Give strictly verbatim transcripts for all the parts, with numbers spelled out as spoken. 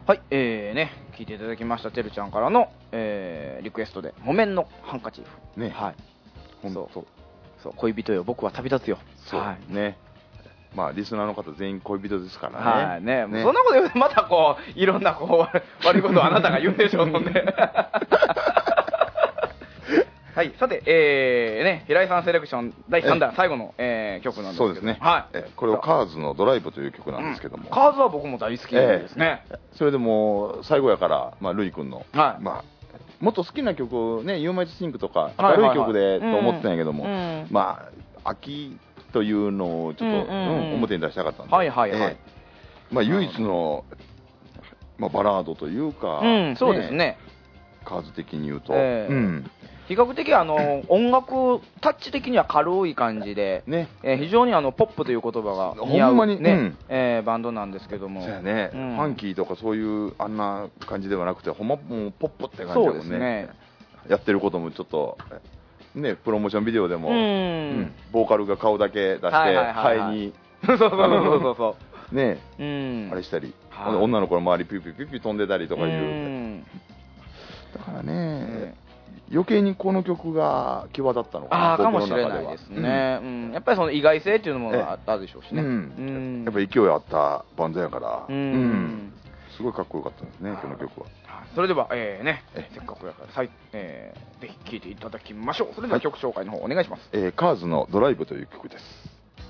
はい、えーね、聞いていただきましたてるちゃんからの、えー、リクエストで木綿のハンカチーフね、 はい、 ほんとそうそう恋人よ僕は旅立つよ、 そう、 はい、 ね、まあリスナーの方全員恋人ですからね。 はいね、 ね、 そんなこと言うとまたこういろんなこう悪いことをあなたが言うんでしょうので。はい、さて、えーね、平井さんセレクションだいさんだん最後の、えー、曲なんですけど、 そうですね、 はい、 えこれをカーズのドライブという曲なんですけども、 うん、カーズは僕も大好きですね、 えー、それでも最後やから、まあ、ルイ君の、はい、まあ、もっと好きな曲をね、You Might Thinkとか明るい曲でと思ってたんやけども、まあ秋というのをちょっと、うんうんうん、表に出したかったんで、はいはいはい、えーまあ、唯一の、まあ、バラードというか、 うん、そうですね、 カーズ的に言うと、 えーうん比較的あの音楽タッチ的には軽い感じで、ねえー、非常にあのポップという言葉が似合う、 ほんまに、 ねうんえー、バンドなんですけども、 そうやね、うん、ファンキーとかそういうあんな感じではなくてほんまもうポップって感じだもん ね, そうですねやってることもちょっとねプロモーションビデオでも、うんうん、ボーカルが顔だけ出してハエにそうそうそうそうね、うん、あれしたり、はい、女の子の周りピューピューピューピュー飛んでたりとかいう、うん、だからね、うん余計にこの曲が際立ったのかな、 あかもしれないですね、うんうん、やっぱりその意外性っていうのもあったでしょうしね、うんうん、 やっぱり勢いあったバンドやから、うんうん、すごいかっこよかったですね、この曲は。 それでは、えーね、せっかくやから、えー、ぜひ聴いていただきましょう。それでは曲紹介の方お願いします。 えー、カーズのドライブという曲です。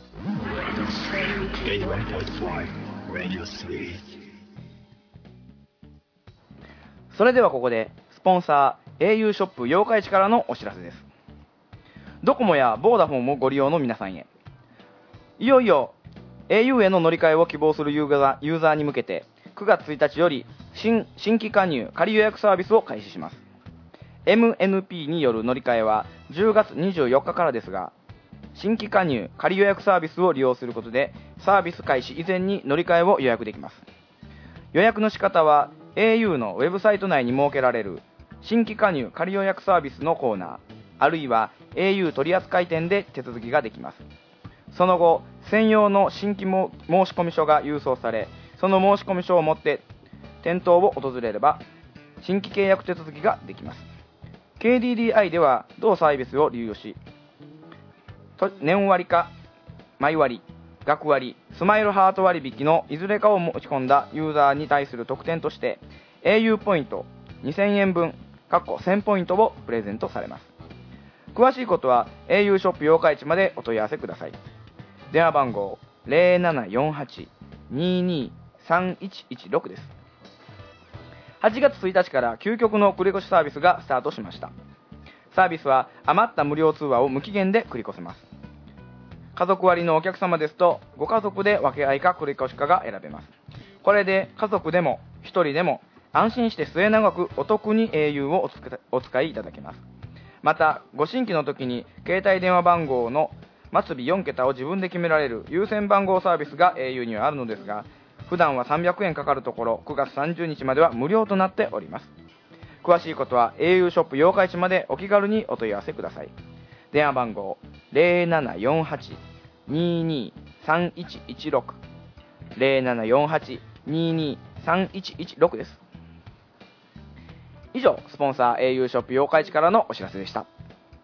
それではここでスポンサー エーユー ショップ八日市からのお知らせです。ドコモやボーダフォンもご利用の皆さんへ、いよいよ エーユー への乗り換えを希望するユーザー、ユーザーに向けてくがつついたちより 新, 新規加入仮予約サービスを開始します。 エムエヌピー による乗り換えはじゅうがつにじゅうよっかからですが、新規加入仮予約サービスを利用することでサービス開始以前に乗り換えを予約できます。予約の仕方は エーユー のウェブサイト内に設けられる新規加入仮予約サービスのコーナー、あるいは エーユー 取扱店で手続きができます。その後、専用の新規申込書が郵送され、その申込書を持って店頭を訪れれば新規契約手続きができます。 ケーディーディーアイ では同サービスを利用し、年割か毎割、学割、スマイルハート割引のいずれかを持ち込んだユーザーに対する特典として エーユー ポイントにせんえんぶんせんポイントをプレゼントされます。詳しいことは エーユー ショップ八日市までお問い合わせください。電話番号 ゼロななよんはち にーにーさんいちいちろく です。はちがつついたちから究極の繰り越しサービスがスタートしました。サービスは余った無料通話を無期限で繰り越せます。家族割のお客様ですとご家族で分け合いか繰り越しかが選べます。これで家族でもひとりでも安心して末永くお得に エーユー をお使いいただけます。またご新規の時に携帯電話番号の末尾よんけたを自分で決められる優先番号サービスが エーユー にはあるのですが、普段はさんびゃくえんかかるところくがつさんじゅうにちまでは無料となっております。詳しいことは エーユー ショップ八日市までお気軽にお問い合わせください。電話番号 ゼロななよんはち にーにーさんいちいちろく ゼロななよんはち にーにーさんいちいちろく です。以上、スポンサー エーユー ショップ八日市からのお知らせでした。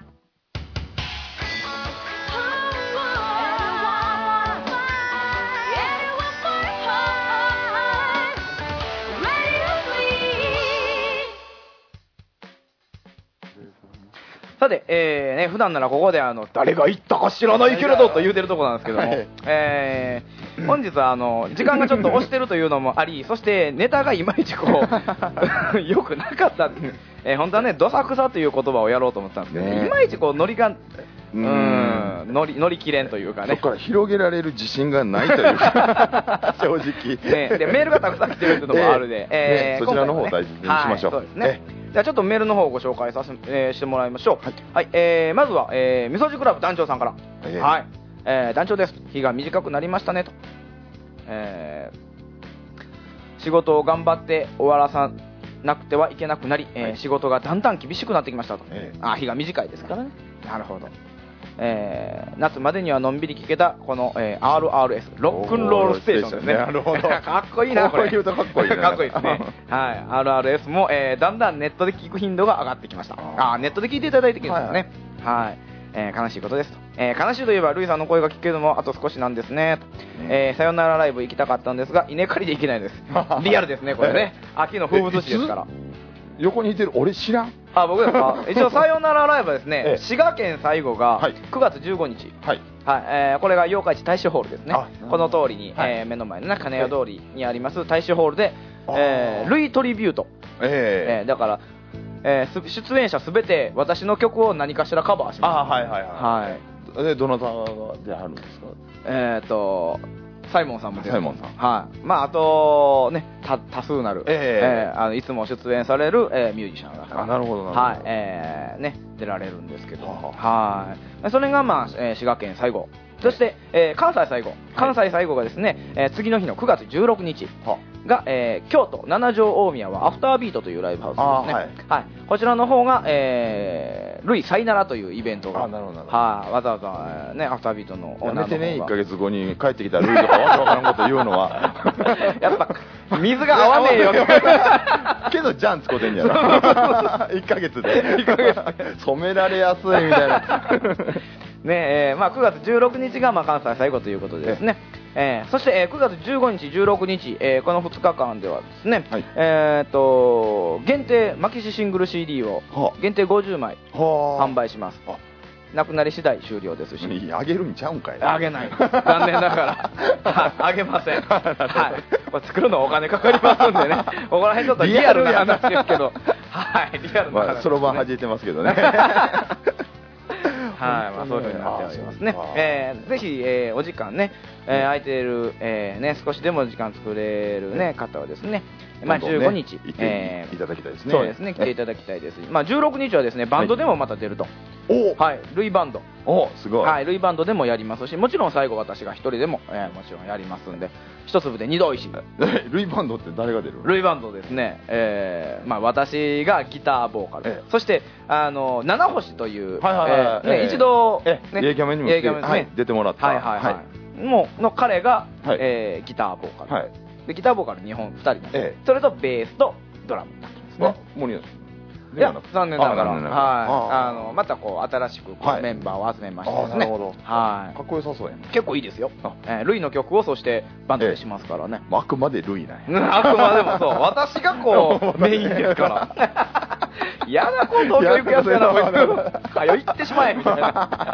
さて、えーね、普段ならここであの誰が言ったか知らないけれどと言うてるところなんですけども、はい、えー、本日はあの時間がちょっと押してるというのもあり、そしてネタがいまいちこうよくなかった、えー、本当はねどさくさという言葉をやろうと思ったんですけど、ね、いまいちこうノリがうーん乗り乗り切れんというかね、 そこから広げられる自信がないというか正直、 ね、でメールがたくさん来てるというのもあるで、えーね、そちらの方を大事にしましょう。 はい、そうですね。じゃあちょっとメールの方をご紹介させ、えー、してもらいましょう。はい、はい、えー、まずは、えー、みそじクラブ団長さんから、えー、はい、えー、団長です。日が短くなりましたねと、えー、仕事を頑張って終わらさなくてはいけなくなり、えーはい、仕事がだんだん厳しくなってきましたと、えー、あ、日が短いですからね。なるほど。 えー、夏までにはのんびり聴けたこの、えー、アールアールエス ロックンロールステーションですね。 なるほど。 かっこいいなこれ。 こう言うとかっこいいね。 かっこいいですね。はい。アールアールエス も、えー、だんだんネットで聴く頻度が上がってきました。ああ、ネットで聴いていただいてきますね。はい、はい。えー、悲しいことですと、えー、悲しいといえばルイさんの声が聞けるのもあと少しなんですねと、えー、さよならライブ行きたかったんですが稲刈りで行けないです。リアルですねこれね。秋の風物詩ですから。 横にいてる俺知らん。 あ、僕ですか。一応さよならライブはですね、ええ、滋賀県最後がくがつじゅうごにち、はいはい、えー、これが八日市大衆ホールですね。この通りに、はい、えー、目の前の、ね、金谷通りにあります大衆ホールで、えー、ルイトリビュート、えーえー、だからえー、出演者すべて私の曲を何かしらカバーします。 あ、はいはいはい、はい、でどなたであるんですか。 えーとサイモンさんも出てサイモンさん、 はい、まああとねた多数なる、 えーえー、あのいつも出演される、えー、ミュージシャンがあなるほどなるほど、 はい、えー、ね出られるんですけど、はい、それがまあ、えー、滋賀県最後、そして、えー、関西最後、関西最後がですね、えー、次の日のくがつじゅうろくにちが、えー、京都七条大宮はアフタービートというライブハウスですね。はいはい、こちらの方が、えー、ルイさいならというイベントが、 あなるほどはい、わざわざ、ね、アフタービートのオーナーの方がやめてね、いっかげつごに帰ってきたルイとかわけわからんこと言うのはやっぱ水が合わねえよけどジャン使うてんやろいっかげつで染められやすいみたいなねえーまあ、くがつじゅうろくにちが、まあ、関西最後ということでですね、えー、そして、えー、くがつじゅうごにちじゅうろくにち、えー、このふつかかんではですね、はい、えー、と限定マキシシングル シーディー を限定ごじゅうまい販売します。なくなり次第終了ですし、 あげるんちゃうんかい。 あげない、残念ながらあげません、はい、これ作るのお金かかりますんでねここら辺ちょっとリアルな話ですけどはいリアルな話ですね、 そろばん弾いてますけどねはい、まあ、そういう風になっておりますね。えー、ぜひ、えー、お時間ね、えー、空いている、えー、ね、少しでも時間作れる、ね、方はですね、まあ、じゅうごにち、 ね、えー、いただきたいですね。 そうですね、来ていただきたいです。まあ、じゅうろくにちはですね、バンドでもまた出ると。はい、はい、ルイバンド。 おすごい。 はい、ルイバンドでもやりますし、もちろん最後私が一人でも、えー、もちろんやりますんで、一粒で二度おいしい。 ルイバンドって誰が出る？ ルイバンドですね、えー、まあ私がギターボーカル、えー、そしてあの七星という、はいはいはいはい、ね、えー、一度、 ね、エーキャメにも、ね、はい、出てもらった、 はいはいはい、はい、もうの彼が、はい、えー、ギターボーカル、はい、でギターボーカルにほんふたりです、えー、それとベースとドラムですね。 森谷いや残念ながら、はい、あのまたこう新しくこうメンバーを集めましてですね、 はい、かっこよさそうやね。 結構いいですよ、えー、ルイの曲をそしてバンドでしますからね。 あくまでルイなんやあくまでもそう私がこうメインですから嫌なことを教育やつやなこいつはよ行ってしまえみたいな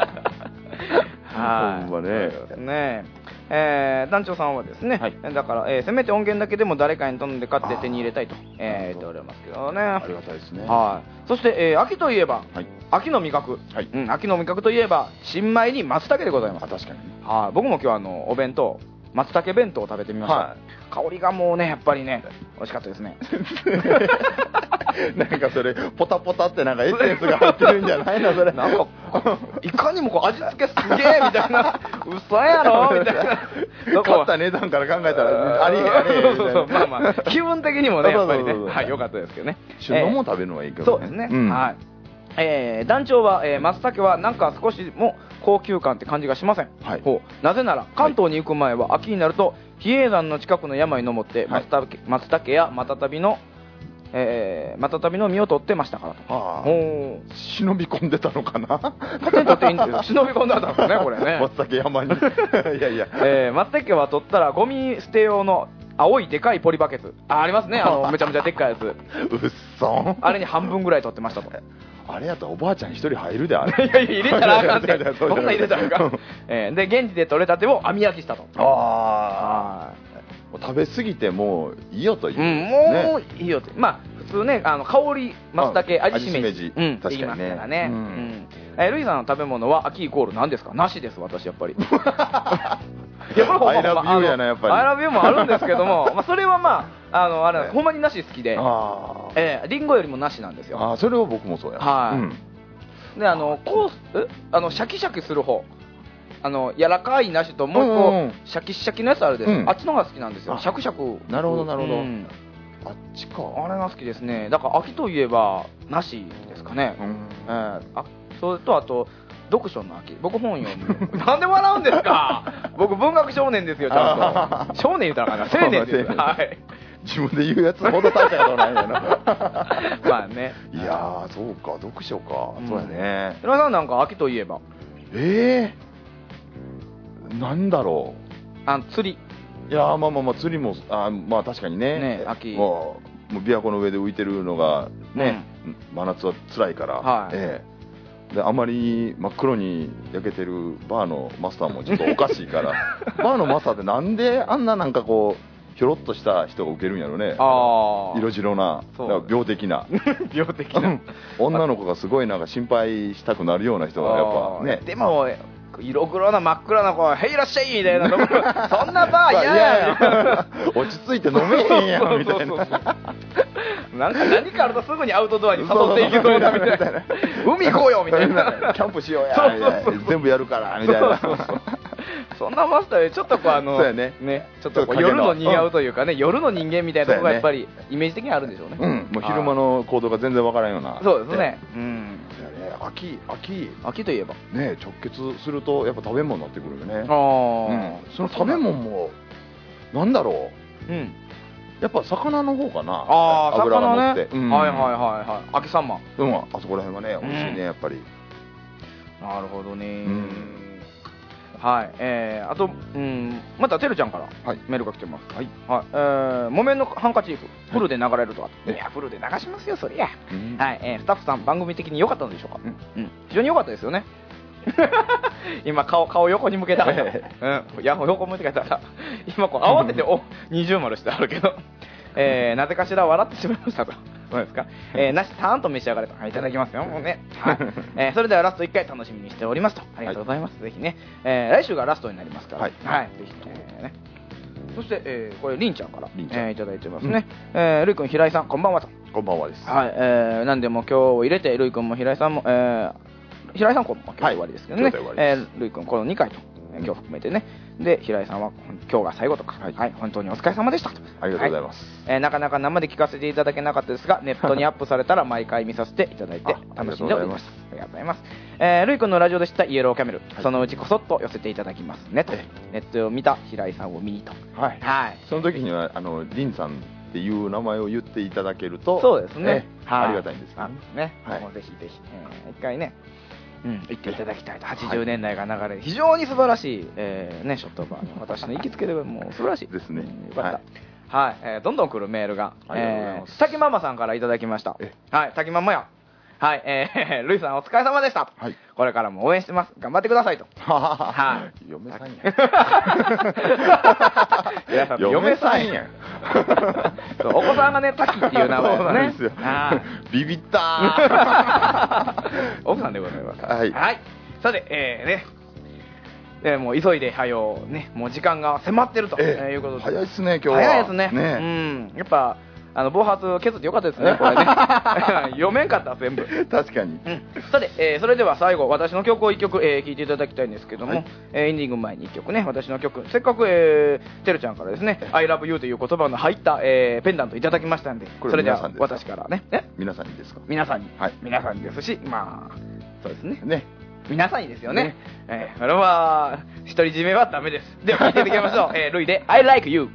はい、ほんまねねえー、団長さんはですね、はい、だから、えー、せめて音源だけでも誰かに頼んで買って手に入れたいと、えー、言っておりますけどね。 ありがたいですね。 はい、そして、えー、秋といえば、はい、秋の味覚、はいうん、秋の味覚といえば新米に松茸でございます。 確かに、 はい、僕も今日あのお弁当松茸弁当を食べてみました、はい、香りがもうねやっぱりね美味しかったですねなんかそれポタポタってなんかエッセンスが入ってるんじゃないのそれなんかいかにもこう味付けすげえみたいな嘘やろみたいな買った値段から考えたらありえありえそうそうそうまあまあ気分的にもねやっぱりねはい良かったですけどね。 旬のもん食べるのはいいけどね。 そうですね、うん、はい。えー、団長は、えー、松茸はなんか少しも高級感って感じがしません、はい、ほうなぜなら関東に行く前は秋になると比叡山の近くの山に登って松茸、はい、松茸やマタタビのえー、マタタビの実を取ってましたからと。 あお忍び込んでたのかな。 パテントっていいんですよ。忍び込んでたんですねこれね。 松茸山にいやいや、 えー、松茸は取ったらゴミ捨て用の青いでかいポリバケツ あ, ありますねあのめちゃめちゃでっかいやつうっそあれに半分ぐらい取ってましたと。 あれやったらおばあちゃん一人入るであれ。 いやいや入れたらあかんってそんな入れたらあかん、えー、で現地で取れたてを網焼きしたと。 ああ食べ過ぎてもういいよという、 うん、もういいよと、ね、まあ普通ねあの香り松茸味しめじうん、確かにね、からね、うんうんえー、ルイさんの食べ物は秋イコール何ですか。なしです私やっぱりいやこれほんまアイラブユーやなやっぱりアイラブユーもあるんですけどもまあそれはまああのあれほんまになし好きであ、えー、リンゴよりもなしなんですよ。 あそれは僕もそうやはい、うん、であのこうえあのシャキシャキする方あの柔らかい梨ともう一個、うんうん、シャキシャキのやつあるです、うん、あっちのが好きなんですよ。シャクシャク。 なるほどなるほど、うん、 あっちかあれが好きですね。だから秋といえば梨ですかね、うんえー、あそれとあと読書の秋。僕本読む。なんで笑うんですか。僕文学少年ですよ、ちゃんと。少年言うたらあかんな。青年です。はい。 自分で言うやつほど大したことないんだよな。 まあね。 いやー、そうか、読書か。うん、そうやね。 平井さんなんか秋といえば。 えー、なんだろう。あ、釣り。 いやー、まあまあまあ、釣りも、あまあ確かにね。 ね、秋。 もう、もう琵琶湖の上で浮いてるのが、ね、うん、真夏は辛いから。はい。えー、で、あまり真っ黒に焼けてるバーのマスターもちょっとおかしいから。バーのマスターってなんであんななんかこう、ひょろっとした人が受けるんやろね。あ色白な、病的な。 病的な。 女の子がすごいなんか心配したくなるような人がやっぱね。 でも、色黒な真っ暗な子は、へいらっしゃいみたいなところ、そんなバー嫌や落ち着いて飲めへんやんみたいな。 なんか何かあるとすぐにアウトドアに誘っていきそうなみたいな。海行こうよみたいな。 キャンプしようや。全部やるからみたいな。 そんなマスターでちょっとこうあのね、ちょっと夜の似合うというかね、夜の人間みたいなところがやっぱりイメージ的にあるんでしょうね。 うん、もう昼間の行動が全然わからんような。 そうですね。うん。 秋秋秋といえばね、直結するとやっぱ食べ物になってくるよね。ああ。その食べ物もなんだろう。うん。やっぱ魚の方かな。 ああ、魚ね。はいはいはいはい。秋サンマ。 うん、あそこら辺はね、美味しいねやっぱり。 なるほどね。はい、えー、あと、うん、またてるちゃんからメールが来てます。はい、はい、えー、木綿のハンカチーフ、フルで流れるとは。いや、フルで流しますよ、そりゃ。はい、えー、スタッフさん、番組的に良かったのでしょうか。うん、非常に良かったですよね。今、顔、顔横に向けたから、うん、いや、横向いてたら、今、こう、慌てて、お、二重丸してあるけど、えー、なぜかしら笑ってしまいましたと。どうですか、えー、なし、たーんと召し上がれと。はい、いただきますよ、もうね。はい、えー、それではラストいっかい楽しみにしておりますと。ありがとうございます。はい、ぜひね、えー、来週がラストになりますから、はい、はい、ぜひ、えー、ね。そして、えー、これ、りんちゃんから、えー、いただいてますね。うん、えー、るいくん、平井さん、こんばんはと。 こんばんはです。 はい、えー、なんでも今日を入れて、るいくんも平井さんも、えー、平井さんこ今日終わりですけどね。はい、えー、るいくん、このにかいと。今日含めてね。で、平井さんは今日が最後とか、はい、はい、本当にお疲れ様でしたと。 ありがとうございます。 はい、えー、なかなか生で聞かせていただけなかったですが、ネットにアップされたら毎回見させていただいて楽しんでおります。ありがとうございます。えー、るいくんのラジオで知ったイエローキャメル、はい、そのうちこそっと寄せていただきますねと。ネットを見た平井さんを見にと。 はい。はい。その時には、あの、りんさんっていう名前を言っていただけると、 そうですね。 はい、ありがたいんですね。ね。はい。もうぜひぜひ、えー、一回ね。うん、言っていただきたいと。はちじゅうねんだいが流れ、非常に素晴らしい、えー、ね、ショットバーの私の行きつけでもう素晴らしいですね。 よかった。はい、はい、えー、どんどん来るメールが、えー、滝ママさんからいただきました。はい、滝ママや。はい、えー、ルイさんお疲れ様でした。はい。これからも応援してます。頑張ってくださいと。 はい。嫁さんやん。 嫁さんやん。お子さんがね、滝っていう名前そうなんですよ。ビビったー。奥さんでございます。はい。はい。さて、えー、ね。でもう急いで早うね、もう時間が迫ってるということで。 早いですね、今日は。 早いですね。うん。やっぱ、あの、暴発削ってよかったですね、これね。読めんかった、全部。 確かに。 うん、さて、えー、それでは最後、私の曲をいっきょく、えー、聴いていただきたいんですけども、はい、えー、エンディング前にいっきょくね、私の曲、せっかく、えー、てるちゃんからですね、I love you という言葉の入った、えー、ペンダントいただきましたんで、それでは私からね。 え皆さんにですか？ 皆さんに。はい。皆さんにですし、まあ、そうですね。ね。皆さんにですよね。ねえー、それは、独り占めはダメです。では、聴いていただきましょう。えー、ルイで、I like you。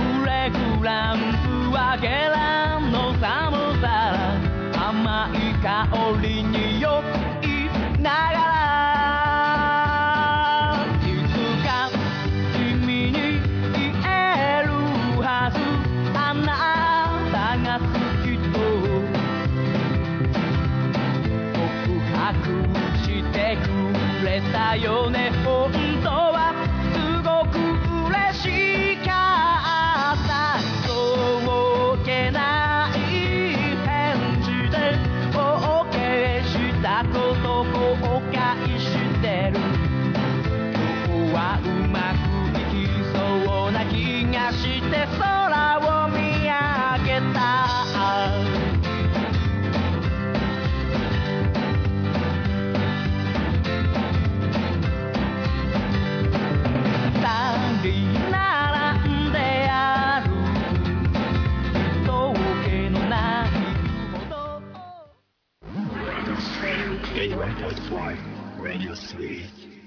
フランスはゲランの寒さ甘い風香りに酔いながらいつか君に言えるはずあなたが好きと告白してくれたよね本当はすごく嬉しかったそうけない返事で OK したこと後悔してる今日はうまくいきそうな気がして空を見上げた二人並んで歩く峠のないほど エーワンポイントファイブ Radio City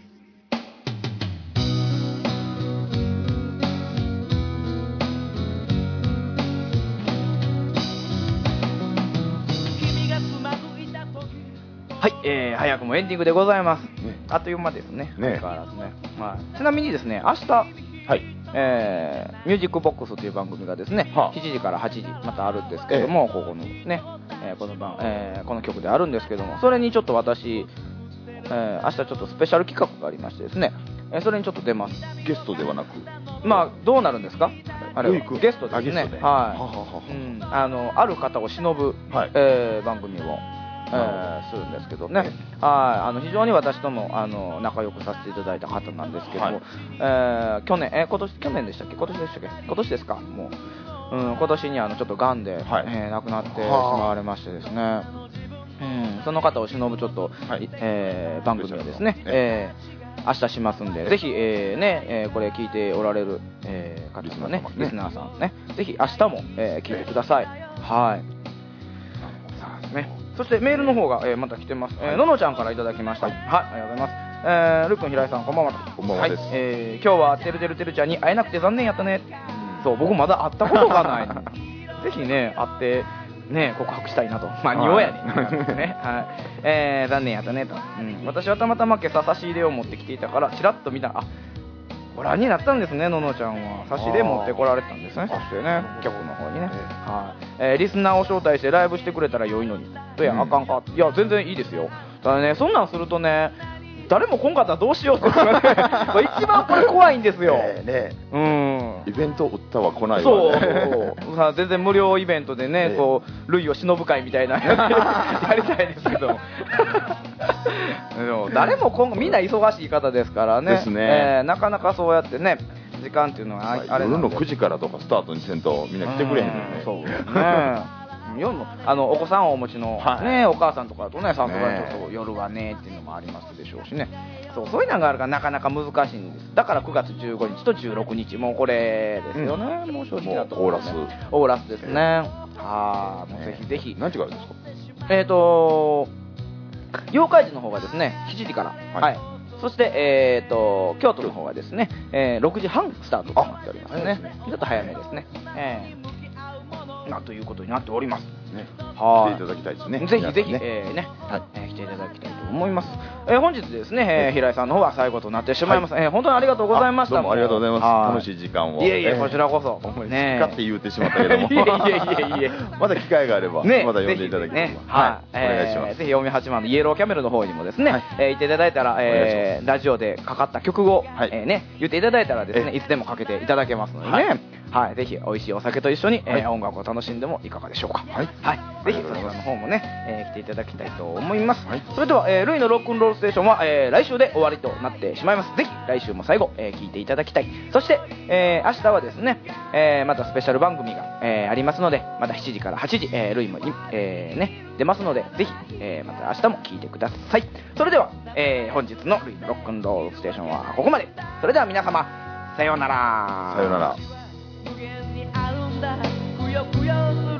はい、えー、早くもエンディングでございます、ね、あっという間ですね、ね相変わらずね、まあ、ちなみにですね明日、はいえー、ミュージックボックスという番組がですね、はあ、しちじからはちじまたあるんですけども、えー、ここのね、えー この番えー、この曲であるんですけどもそれにちょっと私、えー、明日ちょっとスペシャル企画がありましてですね、えー、それにちょっと出ますゲストではなくまあどうなるんですかあれはゲストですねゲストで、 はいははは、うん、あのある方を忍ぶ、はいえー、番組をえー、するんですけどね、はい、あの非常に私ともあの仲良くさせていただいた方なんですけども、はいえー、去年、えー、今年去年でしたっけ今年でしたっけ今年ですかもう、うん、今年にあのちょっと癌で、はいえー、亡くなってしまわれましてですね、うん、その方を忍ぶちょっと、はいえー、番組をですね、えー、明日しますんで、ぜひ、えーねえー、これ聞いておられる、えー、方のねリスナーさんねぜひ明日も、えー、聞いてください。はいさあですねそしてメールの方が、えー、また来てます、はいえー、ののちゃんからいただきました、はい、はい、ありがとうございます、えー、ルックン平井さんこんばんはこんばんはです、 はいえー、今日はてるてるてるちゃんに会えなくて残念やったね、うん、そう僕まだ会ったことがないぜひね会ってね告白したいなとまあ仁王やねん、ねはいえー、残念やったねと、うん、私はたまたま今朝差し入れを持ってきていたからちらっと見たあご覧になったんですね、ののちゃんは差し入れ持ってこられたんですね、そしてね局の方にね、はいえー、リスナーを招待してライブしてくれたら良いのにとや、うん、あかんかいや全然いいですよただねそんなんするとね誰も来んかったらどうしようって一番これ怖いんですよ、ねねうん、イベント売ったは来ないわ、 ね、そうさ全然無料イベントでね、ねこう類を忍ぶ会みたいなやりたいですけどでも誰も今後みんな忙しい方ですからね、 ですね、 えー、なかなかそうやってね時間っていうのはあれなんで夜のくじからとかスタートにせんとみんな来てくれへんのね、 うん、そうですね夜のあのお子さんをお持ちの、はいね、お母さんとかだとねさすがにちょっと夜はねっていうのもありますでしょうしねそうそういうのがあるからなかなか難しいんですだからくがつじゅうごにちとじゅうろくにちもうこれですよね、うん、もう正直なところ、ね、 オーラスオーラスですね、えー、あもうぜひぜひ何時からですかえっ、ー、と妖怪時の方がですねしちじからはい、はいそして、えー、と京都の方がですね、えー、ろくじはんスタートとなっておりますね。ちょっと早めですね。えー、なということになっております。 ね、来ていただきたいですね。 ぜひぜひ、ねえーねはいえー、来ていただきたいと思います。えー、本日ですね、えー、平井さんの方は最後となってしまいます。はい、えー、本当にありがとうございました。 どうもありがとうございます。楽しい時間を。 いえいえ、こちらこそ。 ね、好き勝手言うてしまったけども。 いえいえいえいえ。 まだ機会があれば、ね、また呼んでいただきたいと思います。はい、お願いします。 ぜひ、読みはちまんのイエローキャメルの方にもですね、はいえー、行っていただいたら、えー、ラジオでかかった曲を、はいえーね、言っていただいたらですね、いつでもかけていただけますのでね。はいはい、ぜひ美味しいお酒と一緒に、はいえー、音楽を楽しんでもいかがでしょうか。はい、はい、ぜひそちらの方もね、えー、来ていただきたいと思います。はい、それでは、えー、ルイのロックンロールステーションは、えー、来週で終わりとなってしまいます。ぜひ来週も最後、えー、聞いていただきたい。そして、えー、明日はですね、えー、またスペシャル番組が、えー、ありますので、またしちじからはちじ、えー、ルイも、えー、ね出ますので、ぜひ、えー、また明日も聞いてください。それでは、えー、本日のルイのロックンロールステーションはここまで。それでは皆様、さようなら。 さようなら。 無限にあるんだくよくよ